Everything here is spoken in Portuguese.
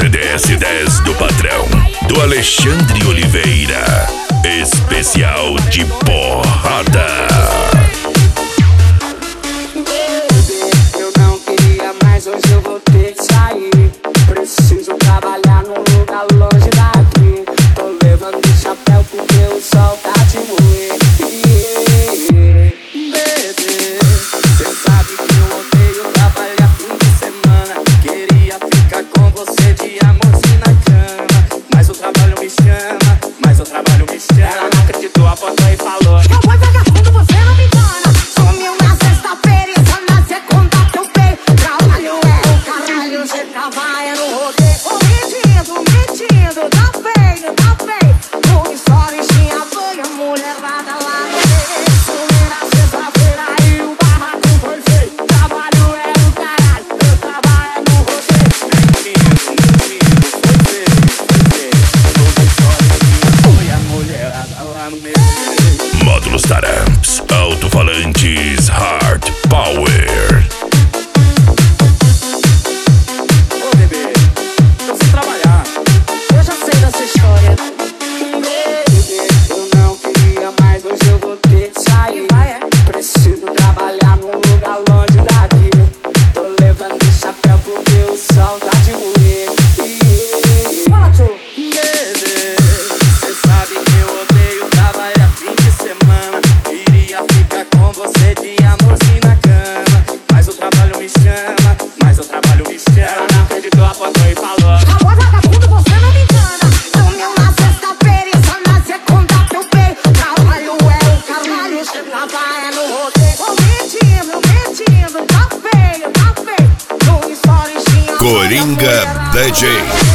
CDS 10 do patrão, do Alexandre Oliveira. Especial de porrada. Eu não queria mais, hoje eu vou ter que sair. Preciso trabalhar num lugar longe daqui. Tô levando o chapéu porque o sol tá de moer. Bebê, cê sabe que eu odeio trabalhar fim de semana. Queria ficar com você de amorzinho na cama, mas o trabalho me chama, mas o trabalho me chama. Ela não acreditou, apontou e falou: eu vou vagabundo, você não me engana. Sumiu na sexta-feira e só na segunda que eu pei. Trabalho é o caralho, você trabalha no rodeio. Ô, mentindo, tá feio, tá feio. No stories tinha banha, mulherada lá no meio. Sumiu na sexta-feira e o barraco foi feio. Trabalho é o caralho, eu trabalho no rodeio. Módulos Taramps, alto-falantes Hard Power. ô bebê, eu fui trabalhar. Eu já sei dessa história. Bebê, eu não queria mais, hoje eu vou ter que sair. Preciso trabalhar num lugar longe daqui. Tô levando o chapéu porque o sol tá de moer. Fala, tio. Bebê, cê sabe que eu odeio trabalhar fim de semana. Queria ficar com você de amorzinho na cama, mas o trabalho me chama, mas o trabalho me chama. Ela não acreditou, apontou e falou: Amor vagabundo, você não me engana. Sumiu na sexta-feira e só na segunda que eu pei. Trabalho é o caralho, você trabalha no rodeio. Ô, mentindo, tá feio, tá feio. No stories tinha Coringa DJ.